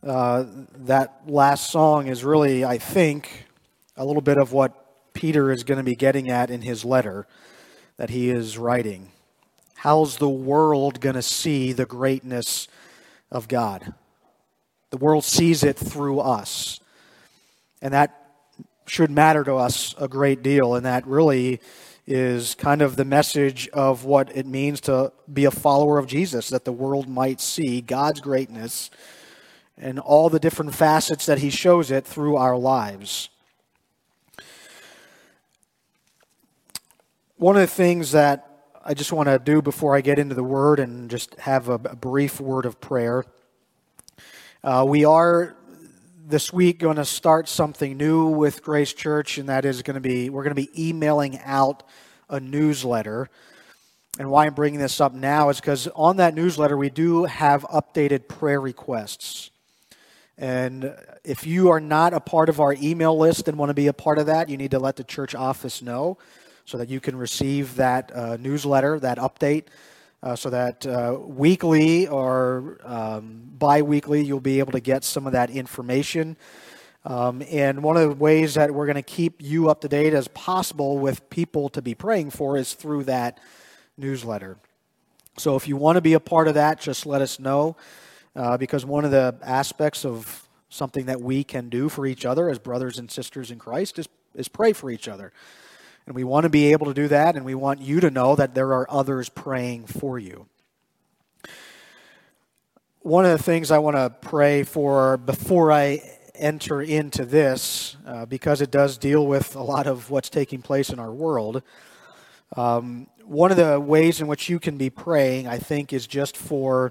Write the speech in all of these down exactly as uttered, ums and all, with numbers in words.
Uh, that last song is really, I think, a little bit of what Peter is going to be getting at in his letter that he is writing. How's the world going to see the greatness of God? The world sees it through us. And that should matter to us a great deal. And that really is kind of the message of what it means to be a follower of Jesus, that the world might see God's greatness and all the different facets that he shows it through our lives. One of the things that I just want to do before I get into the Word and just have a, a brief word of prayer. Uh, we are this week going to start something new with Grace Church, and that is going to be, we're going to be emailing out a newsletter. And why I'm bringing this up now is because on that newsletter we do have updated prayer requests. And if you are not a part of our email list and want to be a part of that, you need to let the church office know so that you can receive that uh, newsletter, that update, uh, so that uh, weekly or um, bi-weekly you'll be able to get some of that information. Um, and one of the ways that we're going to keep you up to date as possible with people to be praying for is through that newsletter. So if you want to be a part of that, just let us know. Uh, because one of the aspects of something that we can do for each other as brothers and sisters in Christ is, is pray for each other. And we want to be able to do that, and we want you to know that there are others praying for you. One of the things I want to pray for before I enter into this, uh, because it does deal with a lot of what's taking place in our world, um, one of the ways in which you can be praying, I think, is just for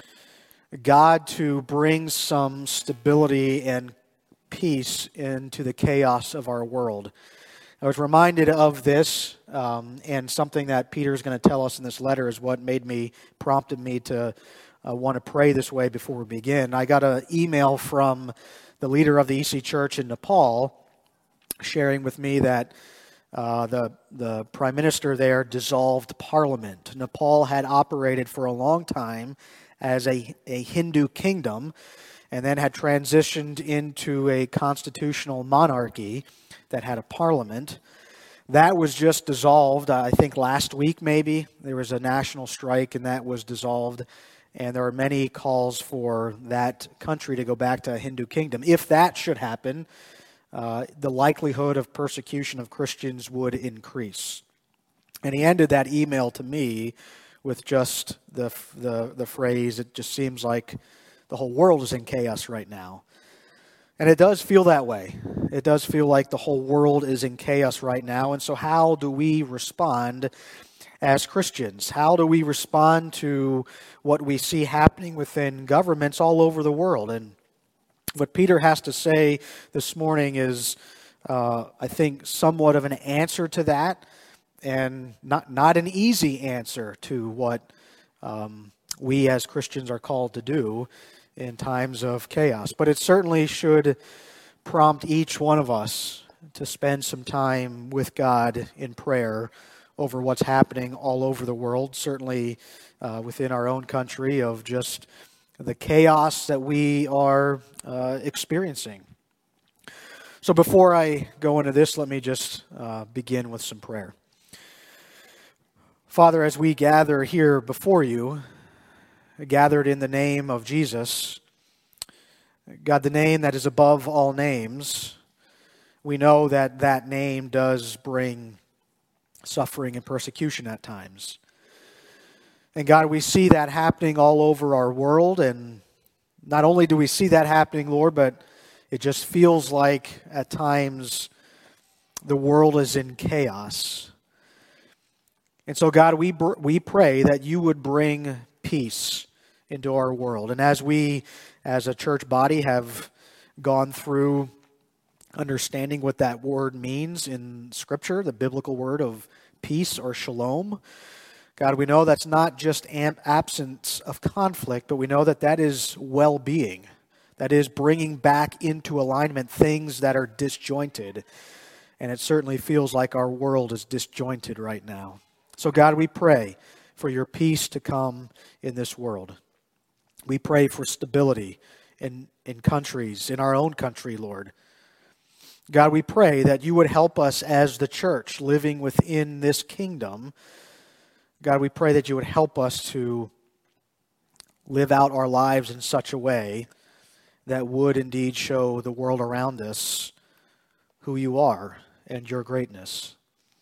God to bring some stability and peace into the chaos of our world. I was reminded of this, um, and something that Peter is going to tell us in this letter is what made me, prompted me to uh, want to pray this way before we begin. I got an email from the leader of the E C Church in Nepal sharing with me that uh, the, the prime minister there dissolved parliament. Nepal had operated for a long time as a, a Hindu kingdom, and then had transitioned into a constitutional monarchy that had a parliament. That was just dissolved, I think last week maybe. There was a national strike, and that was dissolved. And there are many calls for that country to go back to a Hindu kingdom. If that should happen, uh, the likelihood of persecution of Christians would increase. And he ended that email to me with just the, the the phrase, it just seems like the whole world is in chaos right now. And it does feel that way. It does feel like the whole world is in chaos right now. And so how do we respond as Christians? How do we respond to what we see happening within governments all over the world? And what Peter has to say this morning is, uh, I think, somewhat of an answer to that. And not not an easy answer to what um, we as Christians are called to do in times of chaos. But it certainly should prompt each one of us to spend some time with God in prayer over what's happening all over the world, certainly uh, within our own country, of just the chaos that we are uh, experiencing. So before I go into this, let me just uh, begin with some prayer. Father, as we gather here before you, gathered in the name of Jesus, God, the name that is above all names, we know that that name does bring suffering and persecution at times. And God, we see that happening all over our world, and not only do we see that happening, Lord, but it just feels like at times the world is in chaos. And so, God, we we pray that you would bring peace into our world. And as we, as a church body, have gone through understanding what that word means in Scripture, the biblical word of peace or shalom, God, we know that's not just an absence of conflict, but we know that that is well-being. That is bringing back into alignment things that are disjointed. And it certainly feels like our world is disjointed right now. So God, we pray for your peace to come in this world. We pray for stability in, in countries, in our own country, Lord. God, we pray that you would help us as the church living within this kingdom. God, we pray that you would help us to live out our lives in such a way that would indeed show the world around us who you are and your greatness.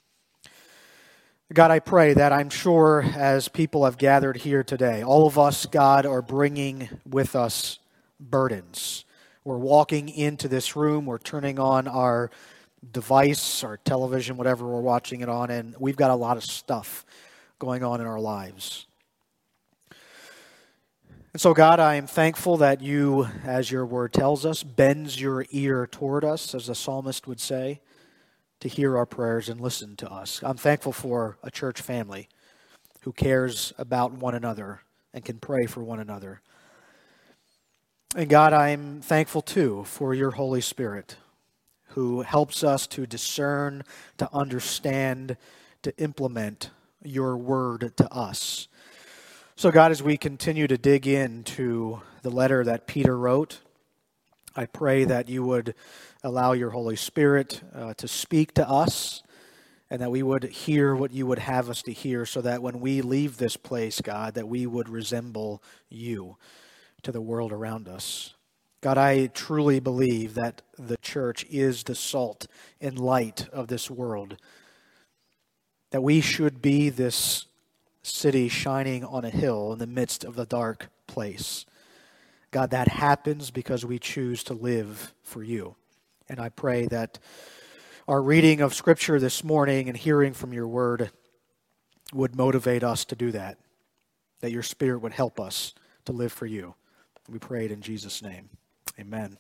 God, I pray that I'm sure as people have gathered here today, all of us, God, are bringing with us burdens. We're walking into this room, we're turning on our device, our television, whatever we're watching it on, and we've got a lot of stuff going on in our lives. And so, God, I am thankful that you, as your word tells us, bends your ear toward us, as the psalmist would say, to hear our prayers and listen to us. I'm thankful for a church family who cares about one another and can pray for one another. And God, I'm thankful too for your Holy Spirit who helps us to discern, to understand, to implement your word to us. So God, as we continue to dig into the letter that Peter wrote, I pray that you would allow your Holy Spirit uh, to speak to us and that we would hear what you would have us to hear so that when we leave this place, God, that we would resemble you to the world around us. God, I truly believe that the church is the salt and light of this world, that we should be this city shining on a hill in the midst of the dark place. God, that happens because we choose to live for you. And I pray that our reading of Scripture this morning and hearing from your word would motivate us to do that, that your Spirit would help us to live for you. We pray it in Jesus' name. Amen.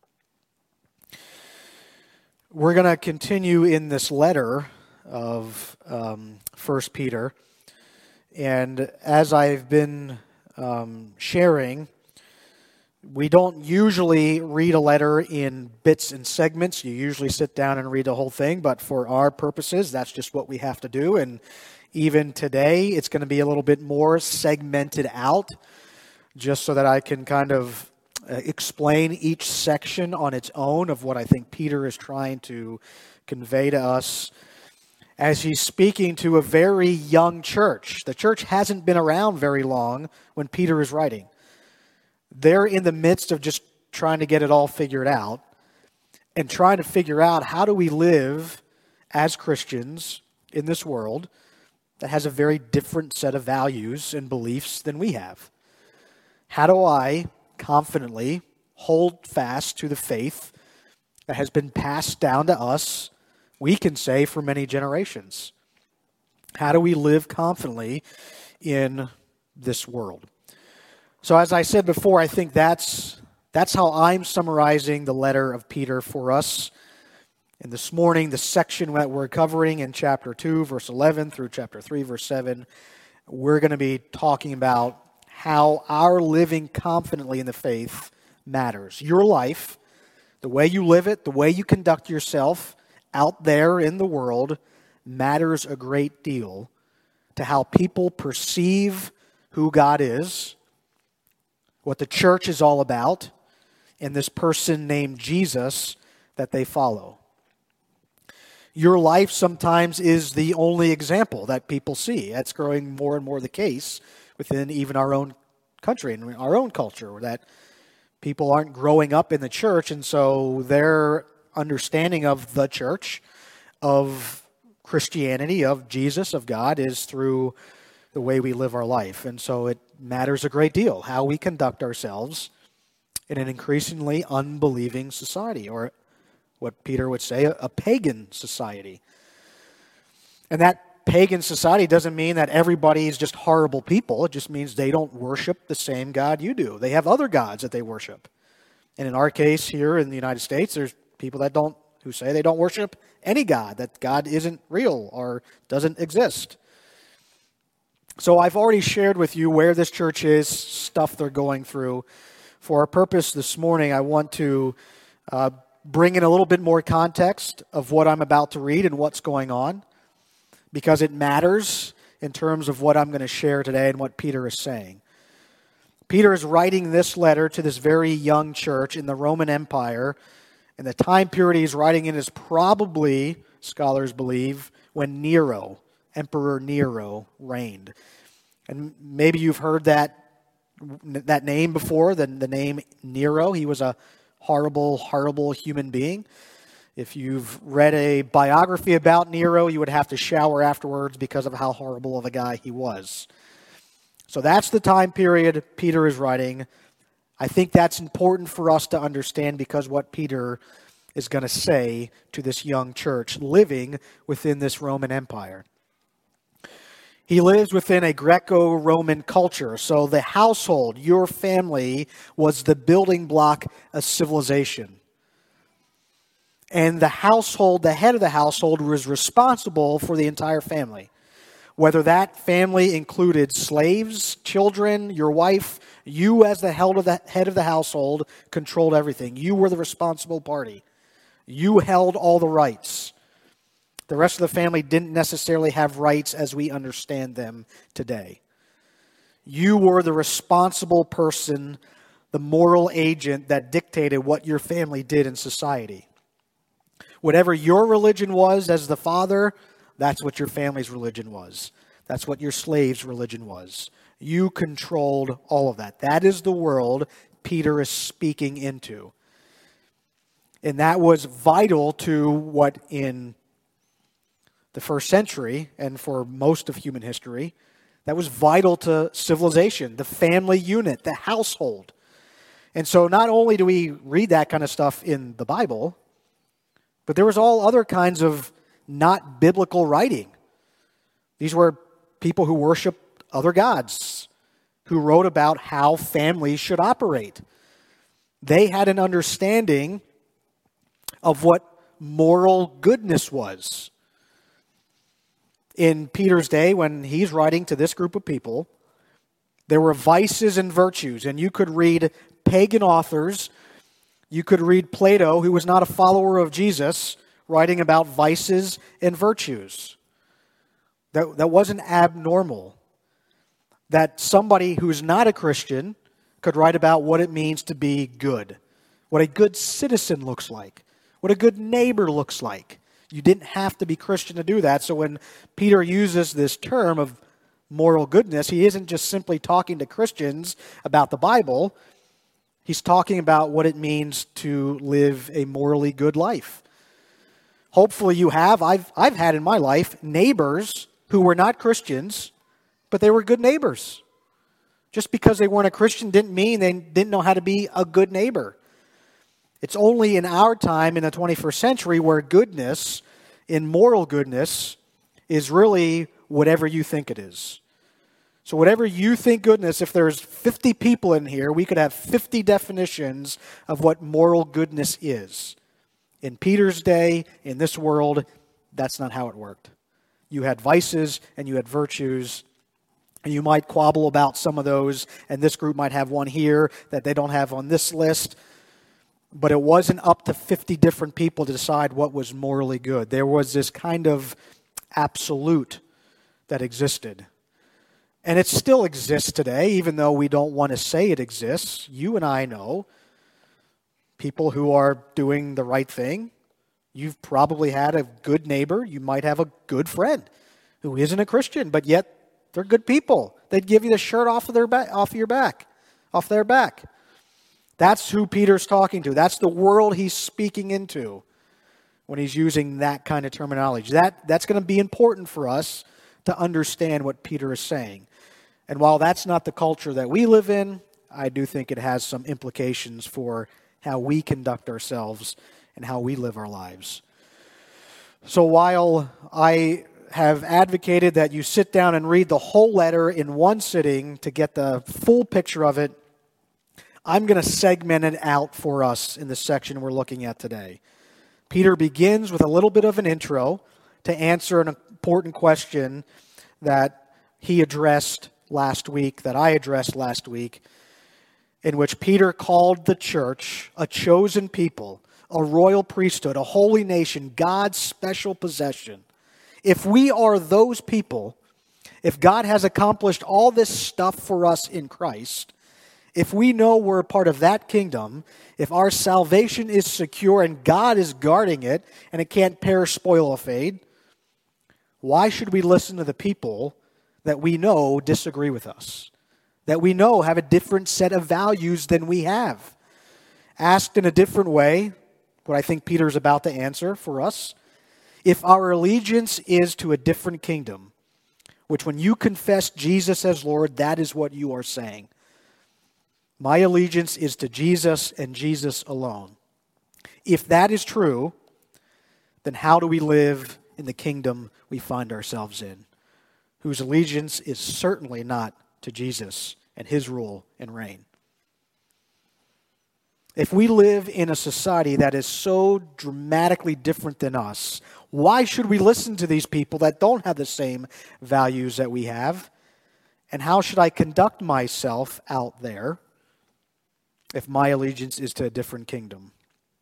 We're going to continue in this letter of um, First Peter. And as I've been um, sharing, we don't usually read a letter in bits and segments. You usually sit down and read the whole thing, but for our purposes, that's just what we have to do. And even today, it's going to be a little bit more segmented out, just so that I can kind of explain each section on its own of what I think Peter is trying to convey to us as he's speaking to a very young church. The church hasn't been around very long when Peter is writing. They're in the midst of just trying to get it all figured out and trying to figure out how do we live as Christians in this world that has a very different set of values and beliefs than we have. How do I confidently hold fast to the faith that has been passed down to us, we can say, for many generations? How do we live confidently in this world? So as I said before, I think that's that's how I'm summarizing the letter of Peter for us. And this morning, the section that we're covering in chapter two, verse eleven through chapter three, verse seven, we're going to be talking about how our living confidently in the faith matters. Your life, the way you live it, the way you conduct yourself out there in the world matters a great deal to how people perceive who God is, what the church is all about, and this person named Jesus that they follow. Your life sometimes is the only example that people see. That's growing more and more the case within even our own country and our own culture, that people aren't growing up in the church, and so their understanding of the church, of Christianity, of Jesus, of God, is through the way we live our life. And so it matters a great deal how we conduct ourselves in an increasingly unbelieving society, or what Peter would say, a, a pagan society. And that pagan society doesn't mean that everybody is just horrible people. It just means they don't worship the same God you do. They have other gods that they worship. And in our case here in the United States, there's people that don't, who say they don't worship any God, that God isn't real or doesn't exist. So I've already shared with you where this church is, stuff they're going through. For our purpose this morning, I want to uh, bring in a little bit more context of what I'm about to read and what's going on, because it matters in terms of what I'm going to share today and what Peter is saying. Peter is writing this letter to this very young church in the Roman Empire, and the time period he's writing in is probably, scholars believe, when Nero, Emperor Nero, reigned. And maybe you've heard that that name before, the, the name Nero. He was a horrible, horrible human being. If you've read a biography about Nero, you would have to shower afterwards because of how horrible of a guy he was. So that's the time period Peter is writing. I think that's important for us to understand because what Peter is going to say to this young church living within this Roman Empire. He lives within a Greco-Roman culture, so the household, your family, was the building block of civilization. And the household, the head of the household, was responsible for the entire family. Whether that family included slaves, children, your wife, you as the head of the head of the household controlled everything. You were the responsible party. You held all the rights. The rest of the family didn't necessarily have rights as we understand them today. You were the responsible person, the moral agent that dictated what your family did in society. Whatever your religion was as the father, that's what your family's religion was. That's what your slave's religion was. You controlled all of that. That is the world Peter is speaking into. And that was vital to what in the first century, and for most of human history, that was vital to civilization, the family unit, the household. And so not only do we read that kind of stuff in the Bible, but there was all other kinds of not biblical writing. These were people who worshiped other gods, who wrote about how families should operate. They had an understanding of what moral goodness was. In Peter's day, when he's writing to this group of people, there were vices and virtues, and you could read pagan authors. You could read Plato, who was not a follower of Jesus, writing about vices and virtues. That, that wasn't abnormal. That somebody who's not a Christian could write about what it means to be good, what a good citizen looks like, what a good neighbor looks like. You didn't have to be Christian to do that. So when Peter uses this term of moral goodness, he isn't just simply talking to Christians about the Bible. He's talking about what it means to live a morally good life. Hopefully you have, I've, I've had in my life, neighbors who were not Christians, but they were good neighbors. Just because they weren't a Christian didn't mean they didn't know how to be a good neighbor. It's only in our time, in the twenty-first century, where goodness, in moral goodness, is really whatever you think it is. So whatever you think goodness, if there's fifty people in here, we could have fifty definitions of what moral goodness is. In Peter's day, in this world, that's not how it worked. You had vices and you had virtues, and you might quabble about some of those, and this group might have one here that they don't have on this list. But it wasn't up to fifty different people to decide what was morally good. There was this kind of absolute that existed. And it still exists today, even though we don't want to say it exists. You and I know people who are doing the right thing. You've probably had a good neighbor. You might have a good friend who isn't a Christian, but yet they're good people. They'd give you the shirt off of their back, off your back, off their back. That's who Peter's talking to. That's the world he's speaking into when he's using that kind of terminology. That, that's going to be important for us to understand what Peter is saying. And while that's not the culture that we live in, I do think it has some implications for how we conduct ourselves and how we live our lives. So while I have advocated that you sit down and read the whole letter in one sitting to get the full picture of it, I'm going to segment it out for us in the section we're looking at today. Peter begins with a little bit of an intro to answer an important question that he addressed last week, that I addressed last week, in which Peter called the church a chosen people, a royal priesthood, a holy nation, God's special possession. If we are those people, if God has accomplished all this stuff for us in Christ, If we know we're a part of that kingdom, if our salvation is secure and God is guarding it and it can't perish, spoil, or fade, why should we listen to the people that we know disagree with us, that we know have a different set of values than we have? Asked in a different way, what I think Peter's about to answer for us, if our allegiance is to a different kingdom, which when you confess Jesus as Lord, that is what you are saying. My allegiance is to Jesus and Jesus alone. If that is true, then how do we live in the kingdom we find ourselves in, whose allegiance is certainly not to Jesus and his rule and reign? If we live in a society that is so dramatically different than us, why should we listen to these people that don't have the same values that we have? And how should I conduct myself out there if my allegiance is to a different kingdom?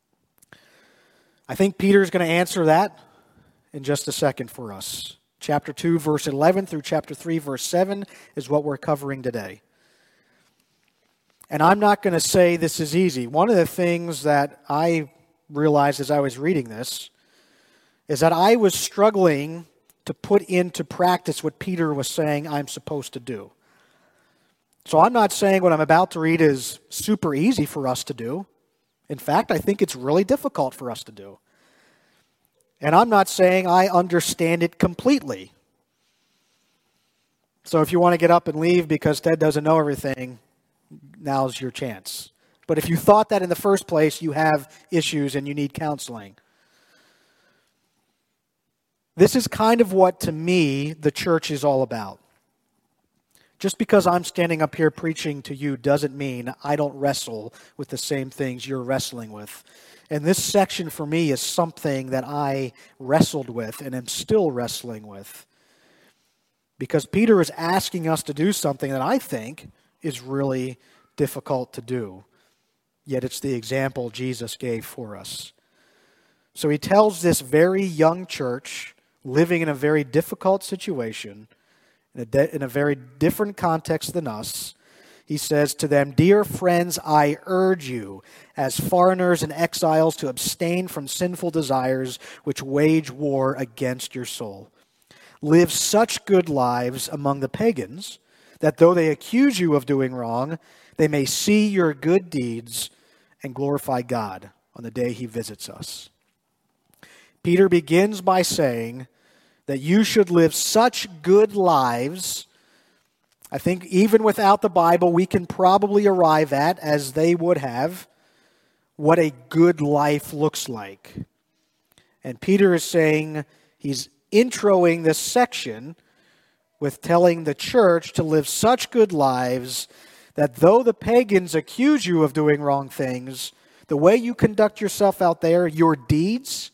I think Peter's going to answer that in just a second for us. Chapter two, verse eleven through chapter three, verse seven is what we're covering today. And I'm not going to say this is easy. One of the things that I realized as I was reading this is that I was struggling to put into practice what Peter was saying I'm supposed to do. So I'm not saying what I'm about to read is super easy for us to do. In fact, I think it's really difficult for us to do. And I'm not saying I understand it completely. So if you want to get up and leave because Ted doesn't know everything, now's your chance. But if you thought that in the first place, you have issues and you need counseling. This is kind of what, to me, the church is all about. Just because I'm standing up here preaching to you doesn't mean I don't wrestle with the same things you're wrestling with. And this section for me is something that I wrestled with and am still wrestling with. Because Peter is asking us to do something that I think is really difficult to do. Yet it's the example Jesus gave for us. So he tells this very young church, living in a very difficult situation, in a, de- in a very different context than us, he says to them, "Dear friends, I urge you, as foreigners and exiles, to abstain from sinful desires which wage war against your soul. Live such good lives among the pagans, that though they accuse you of doing wrong, they may see your good deeds and glorify God on the day he visits us." Peter begins by saying that you should live such good lives. I think even without the Bible, we can probably arrive at, as they would have, what a good life looks like. And Peter is saying, he's introing this section with telling the church to live such good lives that though the pagans accuse you of doing wrong things, the way you conduct yourself out there, your deeds,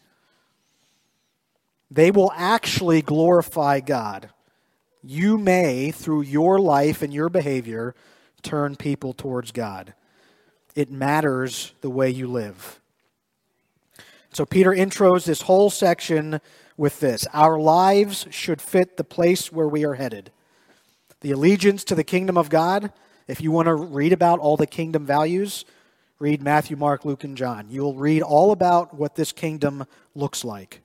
they will actually glorify God. You may, through your life and your behavior, turn people towards God. It matters the way you live. So Peter intros this whole section with this: our lives should fit the place where we are headed. The allegiance to the kingdom of God. If you want to read about all the kingdom values, read Matthew, Mark, Luke, and John. You'll read all about what this kingdom looks like.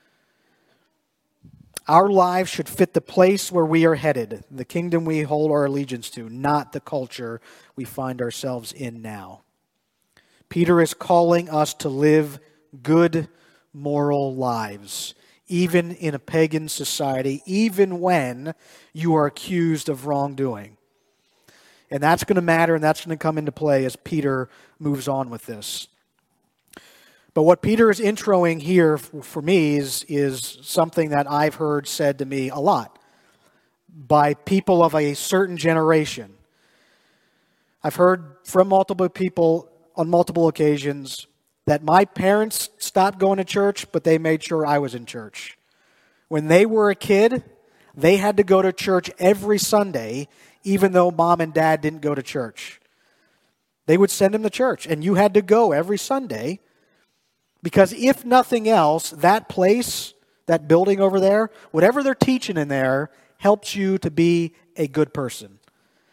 Our lives should fit the place where we are headed, the kingdom we hold our allegiance to, not the culture we find ourselves in now. Peter is calling us to live good, moral lives, even in a pagan society, even when you are accused of wrongdoing. And that's going to matter, and that's going to come into play as Peter moves on with this. But what Peter is introing here for me is, is something that I've heard said to me a lot by people of a certain generation. I've heard from multiple people on multiple occasions that my parents stopped going to church, but they made sure I was in church. When they were a kid, they had to go to church every Sunday, even though mom and dad didn't go to church. They would send them to church, and you had to go every Sunday. Because if nothing else, that place, that building over there, whatever they're teaching in there, helps you to be a good person.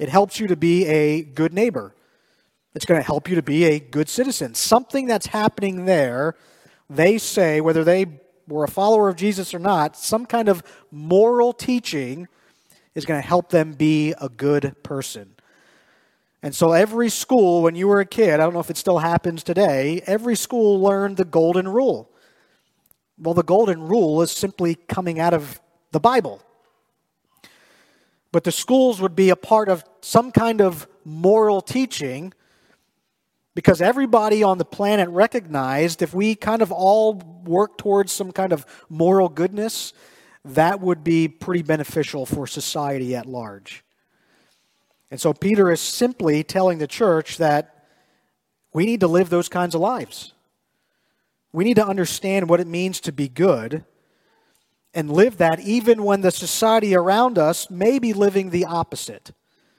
It helps you to be a good neighbor. It's going to help you to be a good citizen. Something that's happening there, they say, whether they were a follower of Jesus or not, some kind of moral teaching is going to help them be a good person. And so every school, when you were a kid, I don't know if it still happens today, every school learned the golden rule. Well, the golden rule is simply coming out of the Bible. But the schools would be a part of some kind of moral teaching because everybody on the planet recognized if we kind of all work towards some kind of moral goodness, that would be pretty beneficial for society at large. And so Peter is simply telling the church that we need to live those kinds of lives. We need to understand what it means to be good and live that even when the society around us may be living the opposite.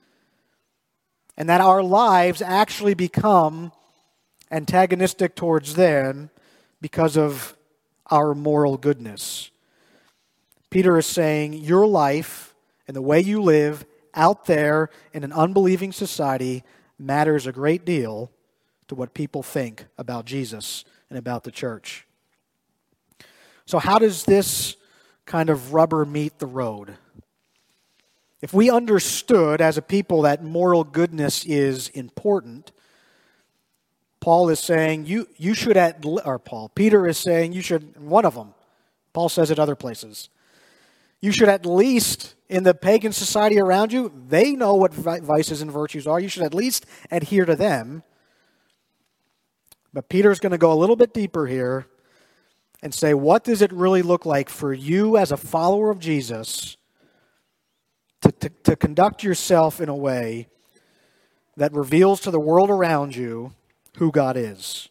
And that our lives actually become antagonistic towards them because of our moral goodness. Peter is saying your life and the way you live out there in an unbelieving society matters a great deal to what people think about Jesus and about the church. So how does this kind of rubber meet the road? If we understood as a people that moral goodness is important, Paul is saying you you should at or Paul Peter is saying you should one of them. Paul says it other places. You should at least in the pagan society around you, they know what vices and virtues are. You should at least adhere to them. But Peter's going to go a little bit deeper here and say, what does it really look like for you as a follower of Jesus to, to, to conduct yourself in a way that reveals to the world around you who God is?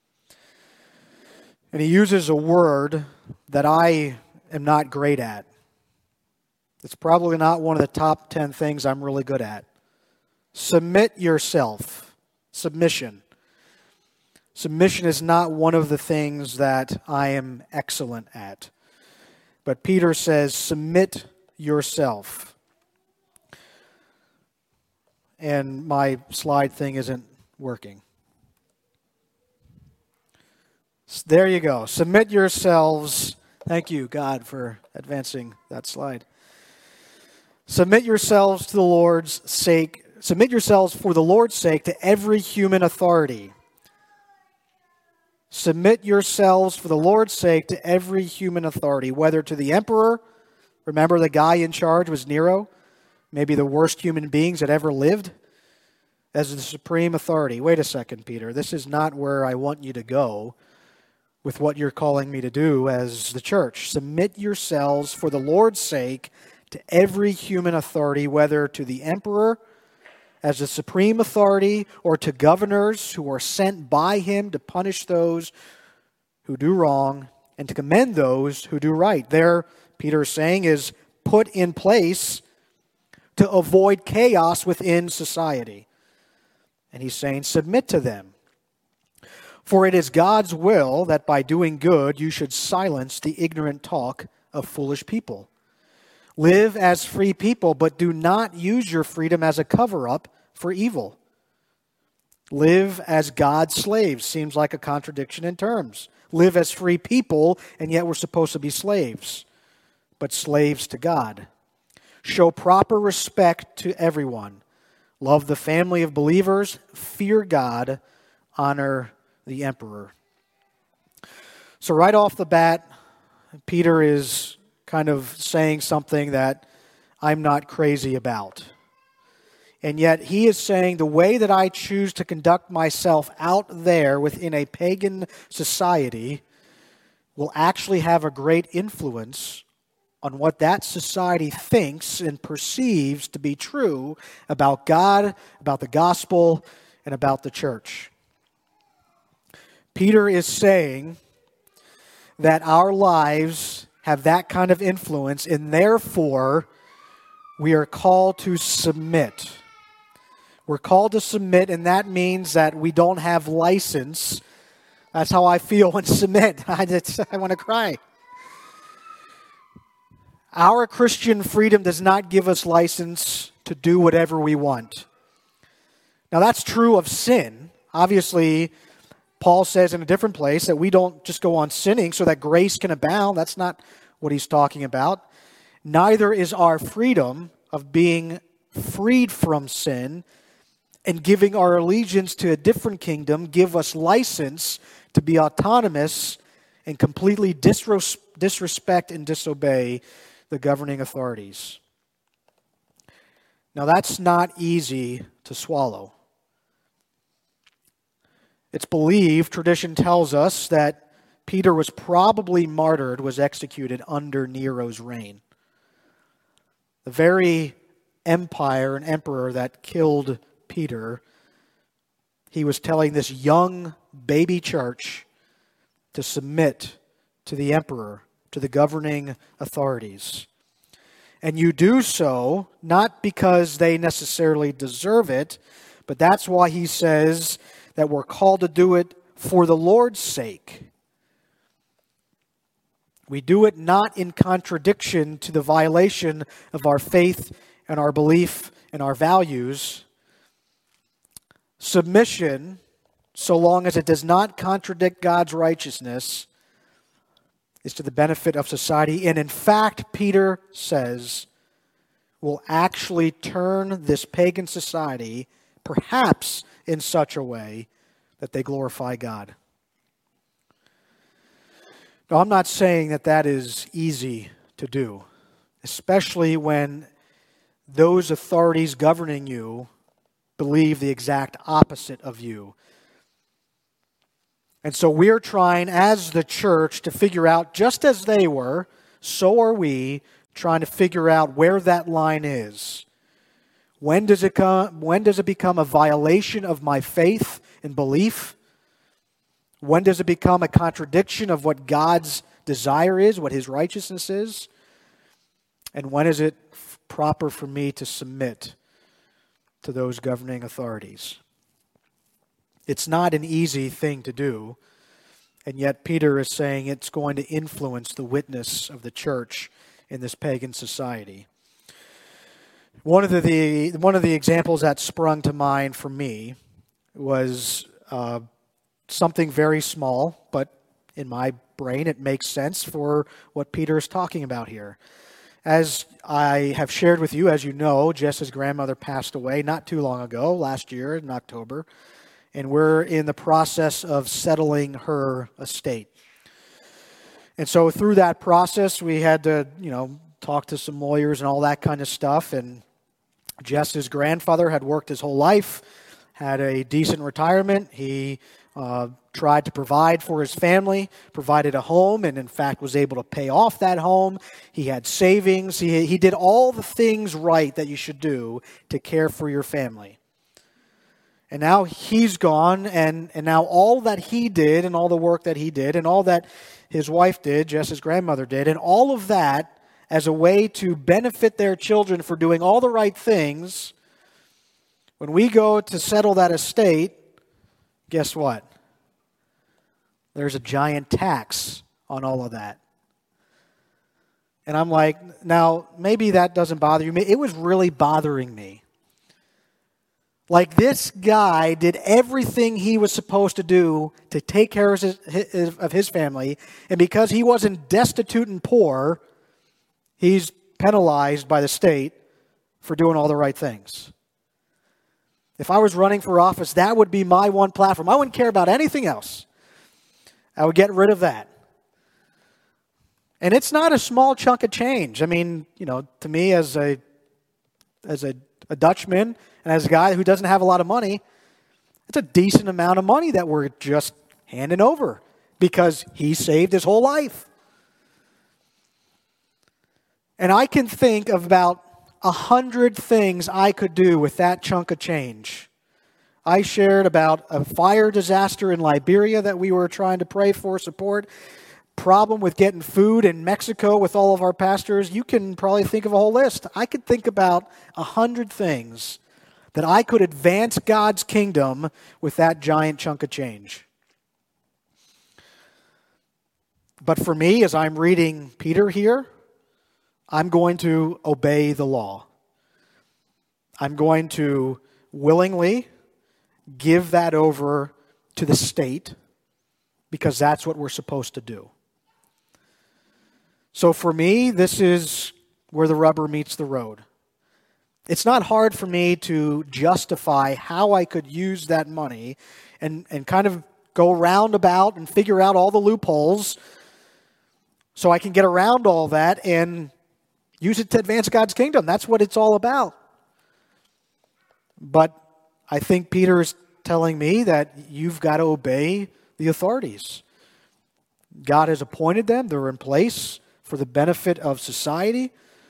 And he uses a word that I am not great at. It's probably not one of the top ten things I'm really good at. Submit yourself. Submission. Submission is not one of the things that I am excellent at. But Peter says, submit yourself. And my slide thing isn't working. There you go. Submit yourselves. Thank you, God, for advancing that slide. Submit yourselves to the Lord's sake. Submit yourselves for the Lord's sake to every human authority. Submit yourselves for the Lord's sake to every human authority, whether to the emperor. Remember the guy in charge was Nero, maybe the worst human beings that ever lived, as the supreme authority. Wait a second, Peter. This is not where I want you to go with what you're calling me to do as the church. Submit yourselves for the Lord's sake to every human authority, whether to the emperor as the supreme authority or to governors who are sent by him to punish those who do wrong and to commend those who do right. There, Peter is saying, is put in place to avoid chaos within society. And he's saying, submit to them. For it is God's will that by doing good you should silence the ignorant talk of foolish people. Live as free people, but do not use your freedom as a cover-up for evil. Live as God's slaves. Seems like a contradiction in terms. Live as free people, and yet we're supposed to be slaves, but slaves to God. Show proper respect to everyone. Love the family of believers. Fear God. Honor the emperor. So right off the bat, Peter is kind of saying something that I'm not crazy about. And yet he is saying the way that I choose to conduct myself out there within a pagan society will actually have a great influence on what that society thinks and perceives to be true about God, about the gospel, and about the church. Peter is saying that our lives have that kind of influence, and therefore we are called to submit. We're called to submit, and that means that we don't have license. That's how I feel when submit. I, just, I want to cry. Our Christian freedom does not give us license to do whatever we want. Now that's true of sin. Obviously, Paul says in a different place that we don't just go on sinning so that grace can abound. That's not what he's talking about. Neither is our freedom of being freed from sin and giving our allegiance to a different kingdom give us license to be autonomous and completely disres- disrespect and disobey the governing authorities. Now that's not easy to swallow. It's believed, tradition tells us, that Peter was probably martyred, was executed under Nero's reign. The very empire and emperor that killed Peter, he was telling this young baby church to submit to the emperor, to the governing authorities. And you do so not because they necessarily deserve it, but that's why he says that we're called to do it for the Lord's sake. We do it not in contradiction to the violation of our faith and our belief and our values. Submission, so long as it does not contradict God's righteousness, is to the benefit of society. And in fact, Peter says, will actually turn this pagan society, perhaps in such a way that they glorify God. Now, I'm not saying that that is easy to do, especially when those authorities governing you believe the exact opposite of you. And so we're trying, as the church, to figure out, just as they were, so are we, trying to figure out where that line is. When does it come, when does it become a violation of my faith and belief? When does it become a contradiction of what God's desire is, what His righteousness is? And when is it proper for me to submit to those governing authorities? It's not an easy thing to do, and yet Peter is saying it's going to influence the witness of the church in this pagan society. One of the, the one of the examples that sprung to mind for me was uh, something very small, but in my brain it makes sense for what Peter is talking about here. As I have shared with you, as you know, Jess's grandmother passed away not too long ago, last year in October, and we're in the process of settling her estate. And so through that process, we had to, you know, talk to some lawyers and all that kind of stuff. And Jess's grandfather had worked his whole life, had a decent retirement. He uh, tried to provide for his family, provided a home, and in fact was able to pay off that home. He had savings. He, he did all the things right that you should do to care for your family. And now he's gone, and, and now all that he did, and all the work that he did, and all that his wife did, Jess's grandmother did, and all of that as a way to benefit their children for doing all the right things, when we go to settle that estate, guess what? There's a giant tax on all of that. And I'm like, now, maybe that doesn't bother you. It was really bothering me. Like, this guy did everything he was supposed to do to take care of his, of his family, and because he wasn't destitute and poor, he's penalized by the state for doing all the right things. If I was running for office, that would be my one platform. I wouldn't care about anything else. I would get rid of that. And it's not a small chunk of change. I mean, you know, to me as a as a, a Dutchman, and as a guy who doesn't have a lot of money, it's a decent amount of money that we're just handing over because he saved his whole life. And I can think of about a hundred things I could do with that chunk of change. I shared about a fire disaster in Liberia that we were trying to pray for, support. Problem with getting food in Mexico with all of our pastors. You can probably think of a whole list. I could think about a hundred things that I could advance God's kingdom with that giant chunk of change. But for me, as I'm reading Peter here, I'm going to obey the law. I'm going to willingly give that over to the state because that's what we're supposed to do. So for me, this is where the rubber meets the road. It's not hard for me to justify how I could use that money and, and kind of go roundabout and figure out all the loopholes so I can get around all that and use it to advance God's kingdom. That's what it's all about. But I think Peter is telling me that you've got to obey the authorities. God has appointed them. They're in place for the benefit of society.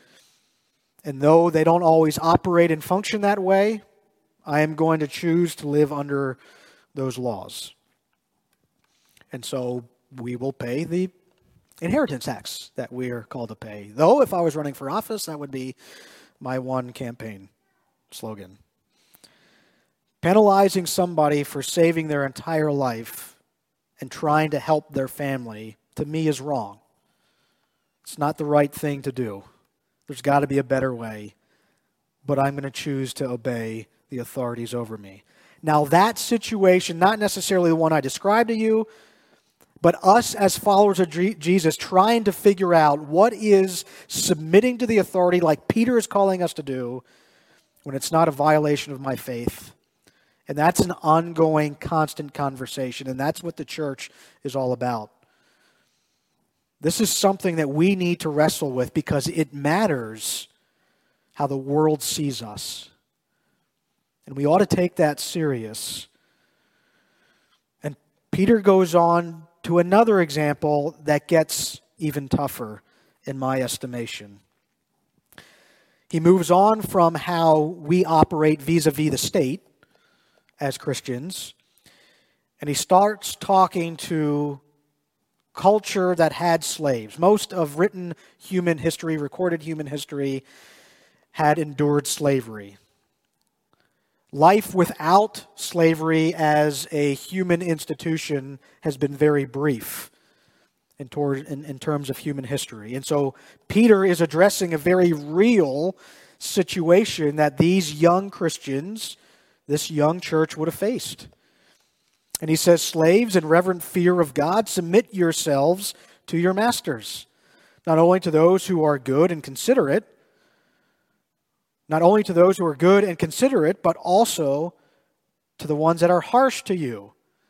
And though they don't always operate and function that way, I am going to choose to live under those laws. And so we will pay the inheritance tax that we are called to pay. Though if I was running for office, that would be my one campaign slogan. Penalizing somebody for saving their entire life and trying to help their family, to me, is wrong. It's not the right thing to do. There's got to be a better way. But I'm going to choose to obey the authorities over me. Now that situation, not necessarily the one I described to you, but us as followers of Jesus trying to figure out what is submitting to the authority like Peter is calling us to do when it's not a violation of my faith. And that's an ongoing, constant conversation, and that's what the church is all about. This is something that we need to wrestle with because it matters how the world sees us. And we ought to take that serious. And Peter goes on to another example that gets even tougher in my estimation. He moves on from how we operate vis-a-vis the state as Christians, and he starts talking to culture that had slaves. Most of written human history, recorded human history, had endured slavery. Life without slavery as a human institution has been very brief in, toward, in, in terms of human history. And so Peter is addressing a very real situation that these young Christians, this young church, would have faced. And he says, slaves, in reverent fear of God, submit yourselves to your masters, not only to those who are good and considerate, not only to those who are good and considerate, but also to the ones that are harsh to you.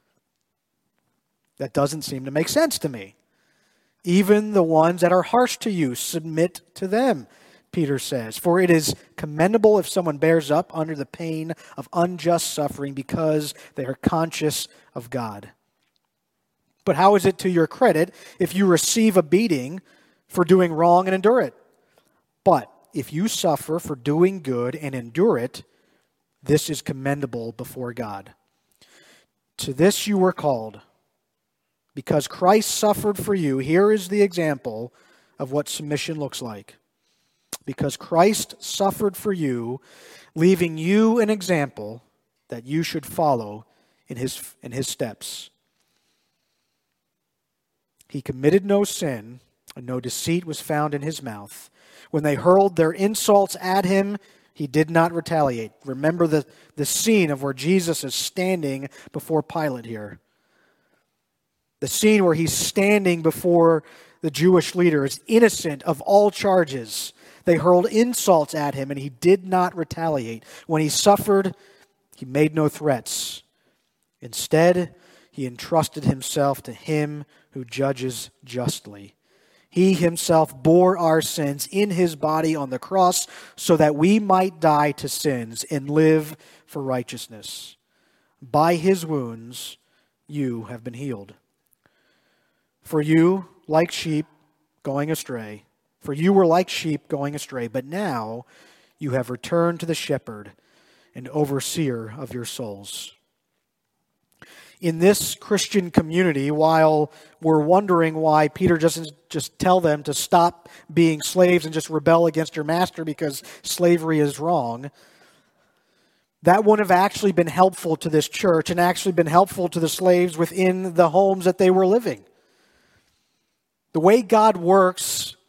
That doesn't seem to make sense to me. Even the ones that are harsh to you, submit to them, Peter says. For it is commendable if someone bears up under the pain of unjust suffering because they are conscious of God. But how is it to your credit if you receive a beating for doing wrong and endure it? But if you suffer for doing good and endure it, this is commendable before God. To this you were called, because Christ suffered for you. Here is the example of what submission looks like. Because Christ suffered for you, leaving you an example that you should follow in his, in his steps. He committed no sin, and no deceit was found in his mouth. When they hurled their insults at him, he did not retaliate. Remember the, the scene of where Jesus is standing before Pilate here. The scene where he's standing before the Jewish leaders, innocent of all charges. They hurled insults at him, and he did not retaliate. When he suffered, he made no threats. Instead, he entrusted himself to him who judges justly. He himself bore our sins in his body on the cross so that we might die to sins and live for righteousness. By his wounds, you have been healed. For you, like sheep, going astray, For you were like sheep going astray, but now you have returned to the shepherd and overseer of your souls. In this Christian community, while we're wondering why Peter doesn't just tell them to stop being slaves and just rebel against your master because slavery is wrong, that wouldn't have actually been helpful to this church and actually been helpful to the slaves within the homes that they were living. The way God works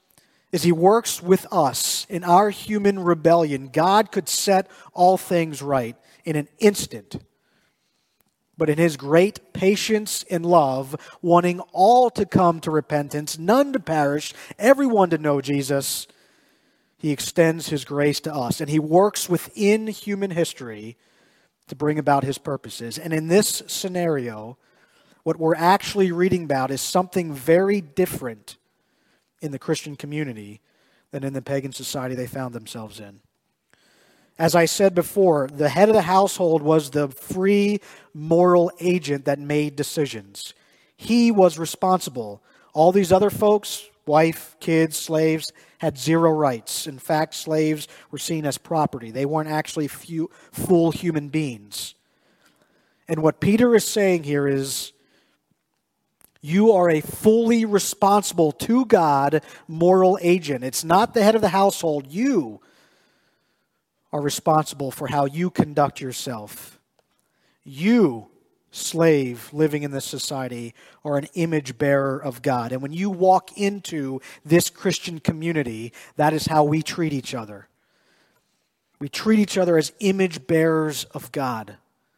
is He works with us in our human rebellion. God could set all things right in an instant. But in His great patience and love, wanting all to come to repentance, none to perish, everyone to know Jesus, He extends His grace to us. And He works within human history to bring about His purposes. And in this scenario, what we're actually reading about is something very different in the Christian community than in the pagan society they found themselves in. As I said before, the head of the household was the free moral agent that made decisions. He was responsible. All these other folks, wife, kids, slaves, had zero rights. In fact, slaves were seen as property. They weren't actually few, full human beings. And what Peter is saying here is, you are a fully responsible to God moral agent. It's not the head of the household. You are responsible for how you conduct yourself. You, slave living in this society, are an image bearer of God. And when you walk into this Christian community, that is how we treat each other. We treat each other as image bearers of God.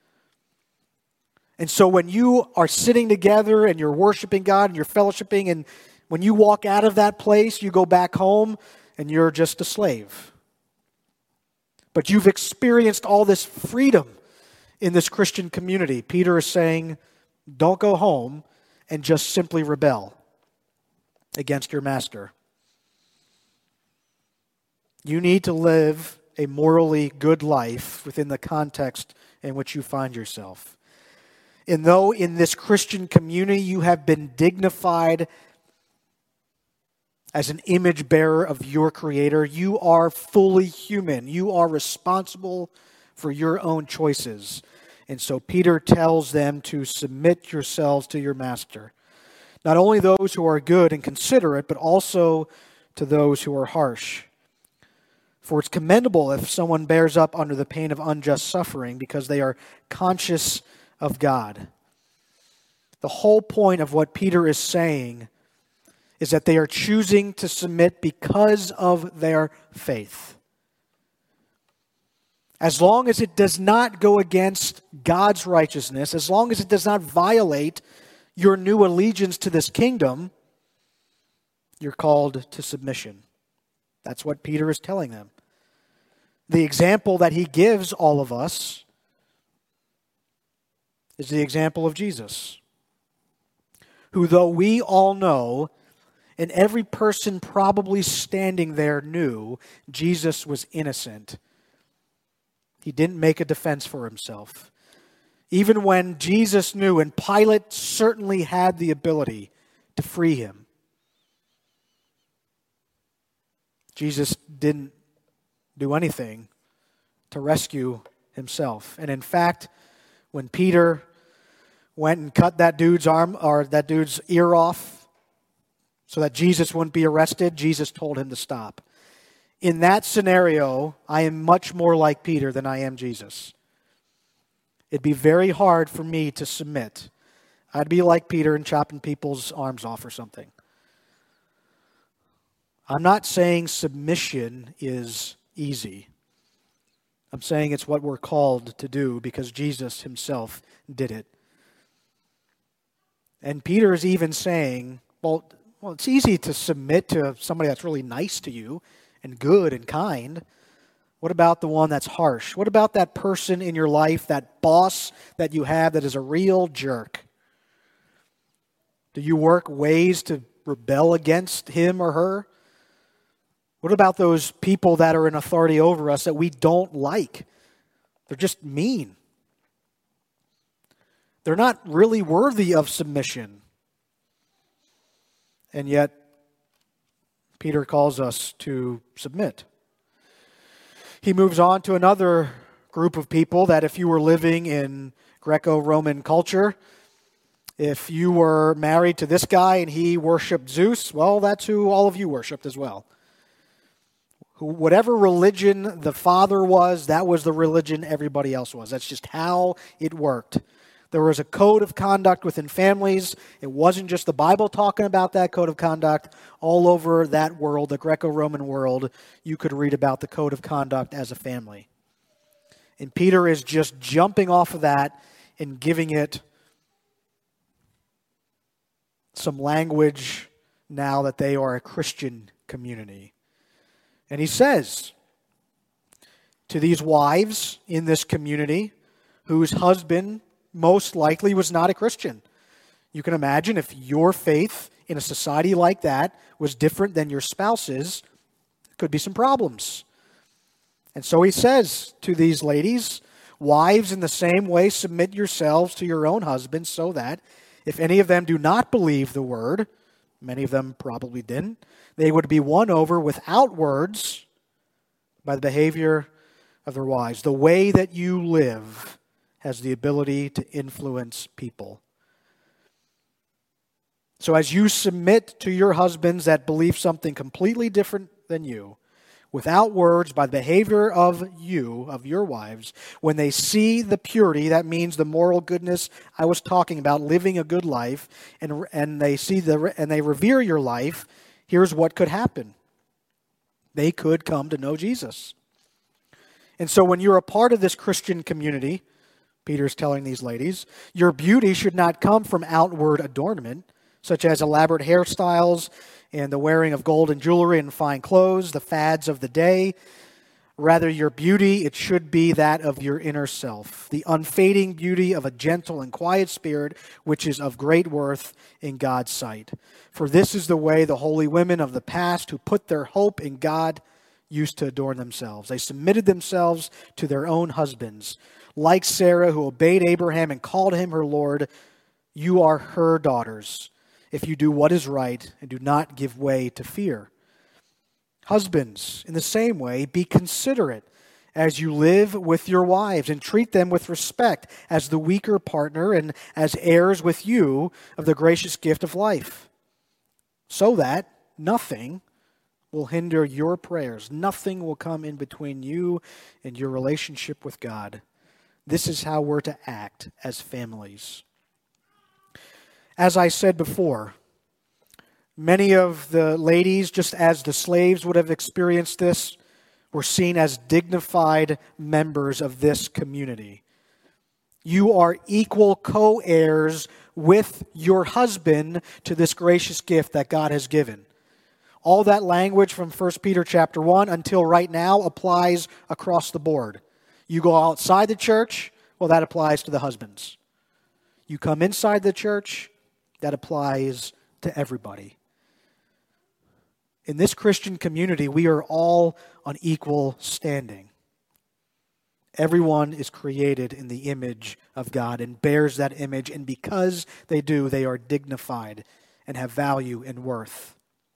And so when you are sitting together and you're worshiping God and you're fellowshipping, and when you walk out of that place, you go back home and you're just a slave. But you've experienced all this freedom in this Christian community. Peter is saying, don't go home and just simply rebel against your master. You need to live a morally good life within the context in which you find yourself. And though in this Christian community you have been dignified as an image bearer of your Creator, you are fully human. You are responsible for your own choices. And so Peter tells them to submit yourselves to your master. Not only those who are good and considerate, but also to those who are harsh. For it's commendable if someone bears up under the pain of unjust suffering because they are conscious of God. The whole point of what Peter is saying is that they are choosing to submit because of their faith. As long as it does not go against God's righteousness, as long as it does not violate your new allegiance to this kingdom, you're called to submission. That's what Peter is telling them. The example that he gives all of us is the example of Jesus, who, though we all know, and every person probably standing there knew, Jesus was innocent. He didn't make a defense for himself. Even when Jesus knew, and Pilate certainly had the ability to free him, Jesus didn't do anything to rescue himself. And in fact, when Peter went and cut that dude's arm or that dude's ear off so that Jesus wouldn't be arrested, Jesus told him to stop. In that scenario, I am much more like Peter than I am Jesus. It'd be very hard for me to submit. I'd be like Peter and chopping people's arms off or something. I'm not saying submission is easy. I'm saying it's what we're called to do because Jesus himself did it. And Peter is even saying, well, well, it's easy to submit to somebody that's really nice to you and good and kind. What about the one that's harsh? What about that person in your life, that boss that you have that is a real jerk? Do you work ways to rebel against him or her? What about those people that are in authority over us that we don't like? They're just mean. They're not really worthy of submission. And yet, Peter calls us to submit. He moves on to another group of people that if you were living in Greco-Roman culture, if you were married to this guy and he worshipped Zeus, well, that's who all of you worshipped as well. Whatever religion the father was, that was the religion everybody else was. That's just how it worked. There was a code of conduct within families. It wasn't just the Bible talking about that code of conduct. All over that world, the Greco-Roman world, you could read about the code of conduct as a family. And Peter is just jumping off of that and giving it some language now that they are a Christian community. And he says to these wives in this community whose husband most likely was not a Christian. You can imagine if your faith in a society like that was different than your spouse's, there could be some problems. And so he says to these ladies, wives, in the same way, submit yourselves to your own husbands, so that if any of them do not believe the word, many of them probably didn't, they would be won over without words by the behavior of their wives. The way that you live has the ability to influence people. So as you submit to your husbands that believe something completely different than you, without words, by the behavior of you, of your wives, when they see the purity, that means the moral goodness I was talking about, living a good life, and and they see the and they revere your life, here's what could happen. They could come to know Jesus. And so when you're a part of this Christian community, Peter's telling these ladies, your beauty should not come from outward adornment, such as elaborate hairstyles and the wearing of gold and jewelry and fine clothes, the fads of the day. Rather, your beauty, it should be that of your inner self, the unfading beauty of a gentle and quiet spirit, which is of great worth in God's sight. For this is the way the holy women of the past who put their hope in God used to adorn themselves. They submitted themselves to their own husbands. Like Sarah, who obeyed Abraham and called him her Lord, you are her daughters, if you do what is right and do not give way to fear. Husbands, in the same way, be considerate as you live with your wives, and treat them with respect as the weaker partner and as heirs with you of the gracious gift of life, so that nothing will hinder your prayers. Nothing will come in between you and your relationship with God. This is how we're to act as families. As I said before, many of the ladies, just as the slaves would have experienced this, were seen as dignified members of this community. You are equal co-heirs with your husband to this gracious gift that God has given. All that language from First Peter chapter one until right now applies across the board. You go outside the church, well, that applies to the husbands. You come inside the church, that applies to everybody. In this Christian community, we are all on equal standing. Everyone is created in the image of God and bears that image, and because they do, they are dignified and have value and worth.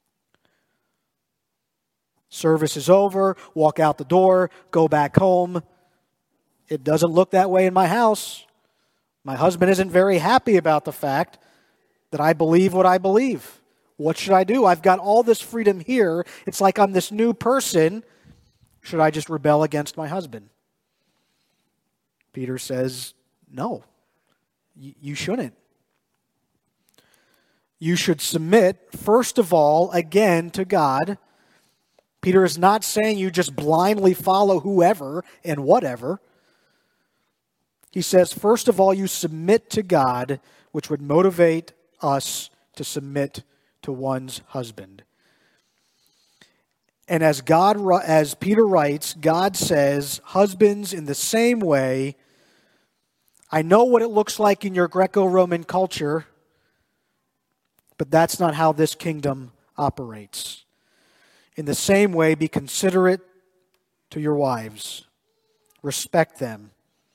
Service is over, walk out the door, go back home. It doesn't look that way in my house. My husband isn't very happy about the fact that I believe what I believe. What should I do? I've got all this freedom here. It's like I'm this new person. Should I just rebel against my husband? Peter says, no, you shouldn't. You should submit, first of all, again, to God. Peter is not saying you just blindly follow whoever and whatever. He says, first of all, you submit to God, which would motivate us to submit to one's husband. And as God, as Peter writes, God says, husbands, in the same way, I know what it looks like in your Greco-Roman culture, but that's not how this kingdom operates. In the same way, be considerate to your wives. Respect them.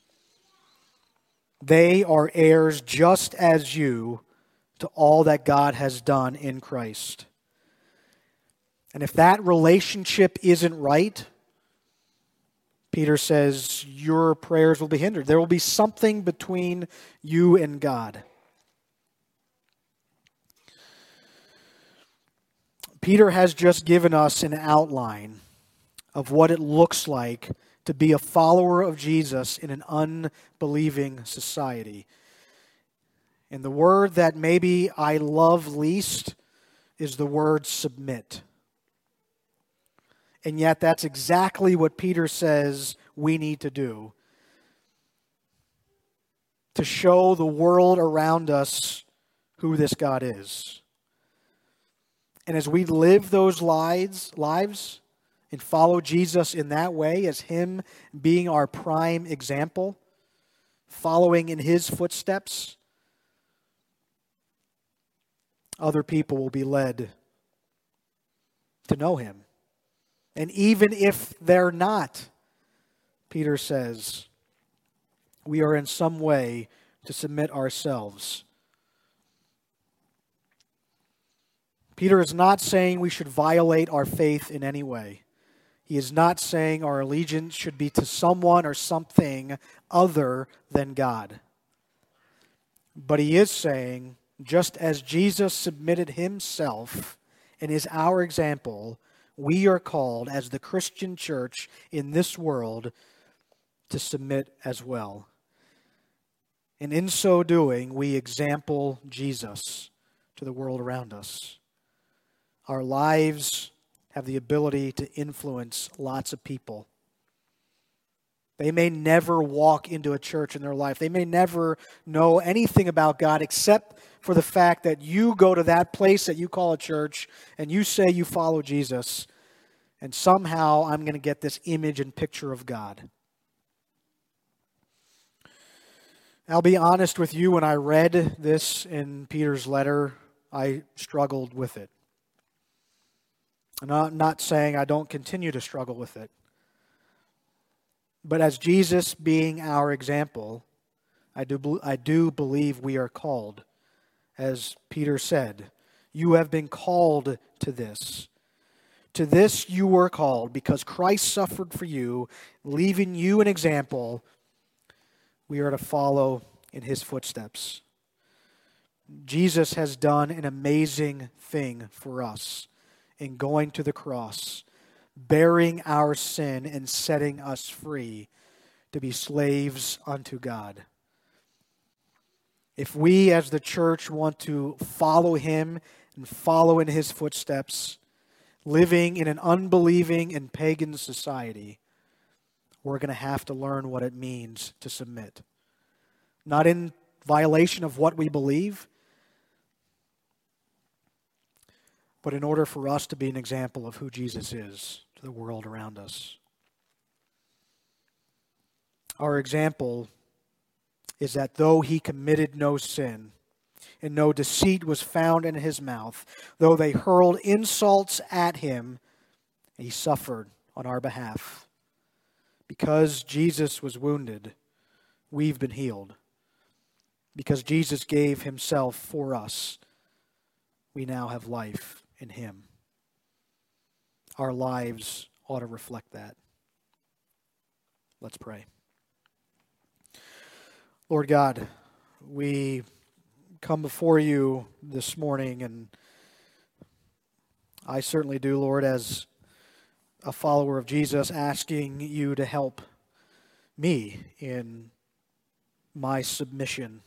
They are heirs just as you to all that God has done in Christ. And if that relationship isn't right, Peter says your prayers will be hindered. There will be something between you and God. Peter has just given us an outline of what it looks like to be a follower of Jesus in an unbelieving society. And the word that maybe I love least is the word submit. And yet that's exactly what Peter says we need to do. To show the world around us who this God is. And as we live those lives, lives and follow Jesus in that way, as Him being our prime example, following in His footsteps, other people will be led to know Him. And even if they're not, Peter says, we are in some way to submit ourselves. Peter is not saying we should violate our faith in any way. He is not saying our allegiance should be to someone or something other than God. But he is saying, just as Jesus submitted Himself and is our example, we are called as the Christian church in this world to submit as well. And in so doing, we example Jesus to the world around us. Our lives have the ability to influence lots of people. They may never walk into a church in their life. They may never know anything about God except for the fact that you go to that place that you call a church and you say you follow Jesus, and somehow I'm going to get this image and picture of God. I'll be honest with you, when I read this in Peter's letter, I struggled with it. I'm not, not saying I don't continue to struggle with it. But as Jesus being our example, I do, I do believe we are called. As Peter said, you have been called to this. To this you were called, because Christ suffered for you, leaving you an example. We are to follow in His footsteps. Jesus has done an amazing thing for us in going to the cross, bearing our sin and setting us free to be slaves unto God. If we as the church want to follow Him and follow in His footsteps, living in an unbelieving and pagan society, we're going to have to learn what it means to submit. Not in violation of what we believe, but in order for us to be an example of who Jesus is to the world around us. Our example is that though He committed no sin, and no deceit was found in His mouth, though they hurled insults at Him, He suffered on our behalf. Because Jesus was wounded, we've been healed. Because Jesus gave Himself for us, we now have life in Him. Our lives ought to reflect that. Let's pray. Lord God, we come before You this morning, and I certainly do, Lord, as a follower of Jesus, asking You to help me in my submission.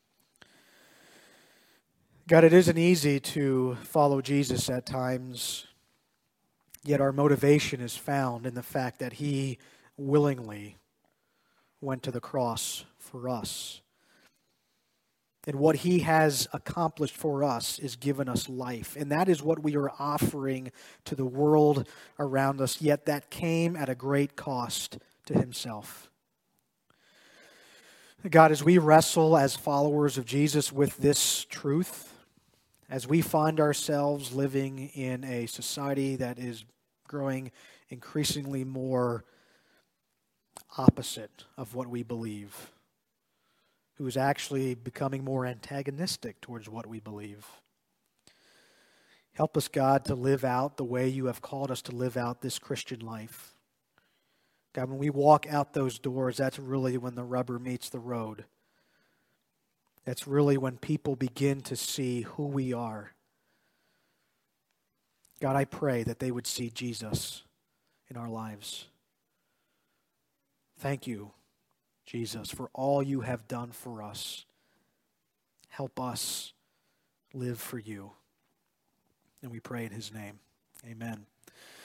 God, it isn't easy to follow Jesus at times, yet our motivation is found in the fact that He willingly went to the cross for us. And what He has accomplished for us is given us life. And that is what we are offering to the world around us, yet that came at a great cost to Himself. God, as we wrestle as followers of Jesus with this truth, as we find ourselves living in a society that is growing increasingly more opposite of what we believe, who is actually becoming more antagonistic towards what we believe. Help us, God, to live out the way You have called us to live out this Christian life. God, when we walk out those doors, that's really when the rubber meets the road. That's really when people begin to see who we are. God, I pray that they would see Jesus in our lives. Thank You, Jesus, for all You have done for us. help us live for you. And we pray in his name. Amen.